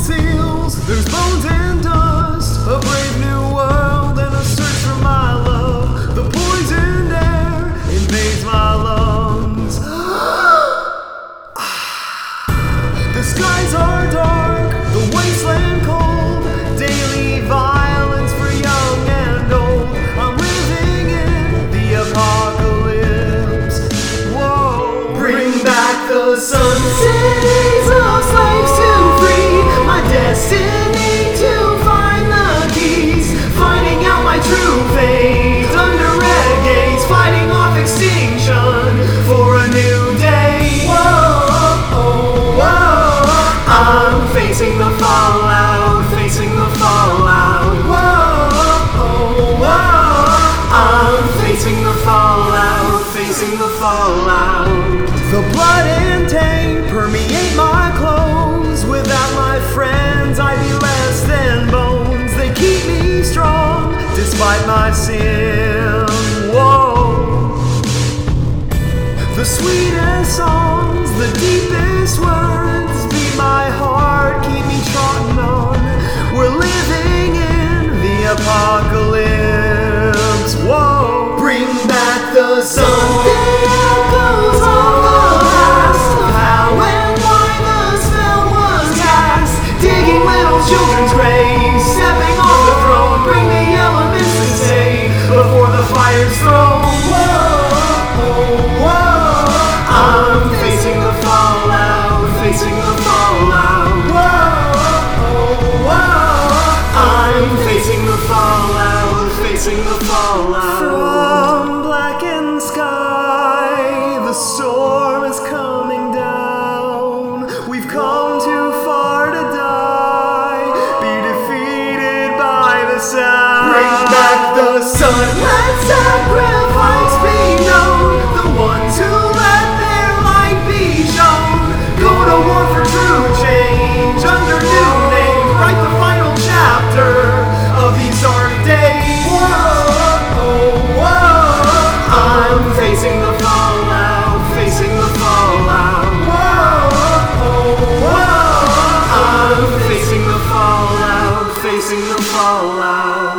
conceals. There's bones and dust, a brave new world, and a search for my love. The poisoned air invades my lungs. The skies are dark, the wasteland cold, daily violence for young and old. I'm living in the apocalypse. Whoa. Bring back the sun. Cities of slaves to free, my destiny to find the keys, finding out my true fate under red gates, fighting off extinction for a new day. Whoa, I'm facing the fallout, facing the fallout. Whoa, I'm facing the fallout, facing the fallout. The blood and taint permeate my clothes. Without my friends, I'd be less than bones. They keep me strong, despite my sin. Whoa. The sweetest songs, the deepest words, beat my heart, keep me trotting on. We're living in the apocalypse. Whoa. Bring back the sun. The echoes of the past, of how and why the spell was cast. Digging little children's graves, stepping off the throne. Bring the elements to stay before the fire's thrown. Whoa, I'm facing the fallout, facing the fallout. Whoa, I'm facing the fallout, facing the fallout. From blackened sky, the storm is coming down. We've come too far to die, be defeated by the sound. Bring back the sun, let sacrifice be known. The ones who let their light be shown. Go to war for true change under new names. Write the final chapter of these dark days. Whoa, I'm facing the fallout, facing the fallout. Whoa, I'm facing the fallout, facing the fallout.